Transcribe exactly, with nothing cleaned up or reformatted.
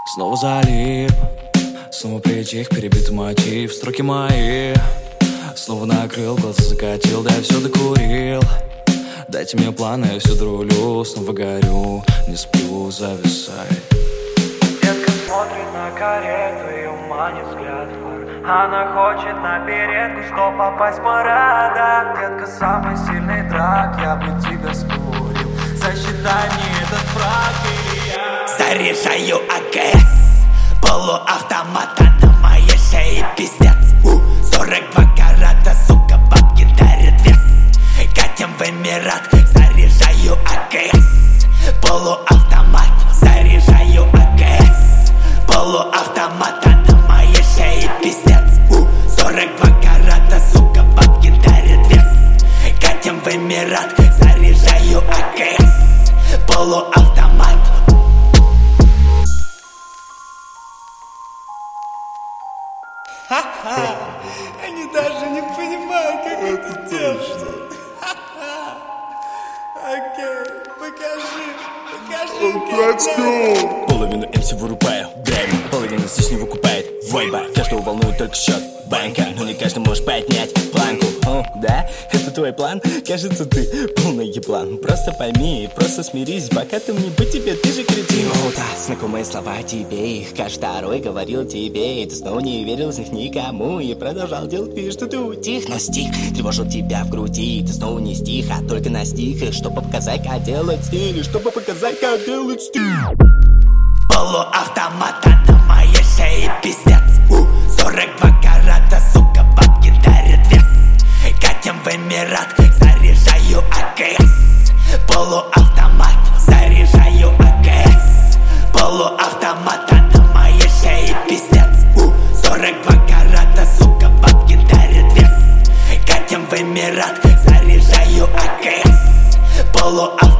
Снова залип, снова притих, перебитый мотив. Строки мои, снова накрыл, глаза закатил, да я все докурил. Дайте мне планы, я все друлю, снова горю, не сплю, зависай. Детка смотрит на карету, ее манит взгляд фар. Она хочет на передку, чтоб попасть в парада. Детка, самый сильный драк, я бы тебя скурил. Засчитай мне этот фраг, или я заряжаю АКС, полуавтомата на моей шее, пиздец. У, сорок два карата, сука, бабки дарят вес. Катим в Эмират, заряжаю АКС, полуавтомат, заряжаю АКС, полуавтомата на моей шее, пиздец. У, сорок два карата, сука, бабки дарят вес. Катим в Эмират, заряжаю АКС, полуавтомат. Ха-ха! Они даже не понимают, как это делается. Ха-ха! Окей, покажи, покажи, как. Половину эм си вырубаю, грайм, половину здесь не выкупает вайба. Каждого волнует только счет банка, но не каждый может поднять планку. О, да? Это твой план? Кажется, ты полный еблан. Просто пойми, просто смирись, пока ты мне быть тебе, ты же кретин. О, да, знакомые слова тебе, их каждый второй говорил тебе, и ты снова не верил из них никому и продолжал делать вид, что ты утих. Но стих тревожил тебя в груди, и ты снова не стих, а только на стих, чтобы показать, как делать стиль, чтобы показать, как делать стиль. Полуавтомата на моей шее, пиздец. У, сорок два карата, сука, бабки дарят вес. Катим в Эмират, заряжаю АКС, полуавтомат, заряжаю АКС, полуавтомата на моей шее, пиздец. У, сорок два карата, сука, бабки дарят вес. Катим в Эмират, заряжаю АКС, полуавтомат.